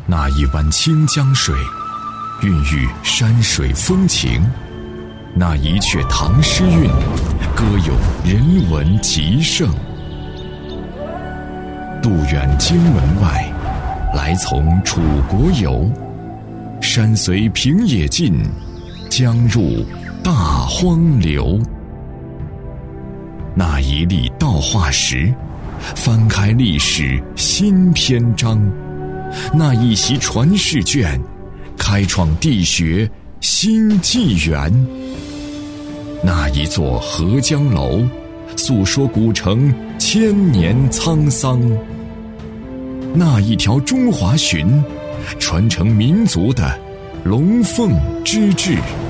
那一湾清江水，孕育山水风情；那一阙唐诗韵，歌咏人文极盛。渡远荆门外，来从楚国游。山随平野尽，江入大荒流。那一粒稻化石，翻开历史新篇章；那一袭传世卷，开创地学新纪元。那一座合江楼，诉说古城千年沧桑；那一条中华鲟，传承民族的龙凤之志。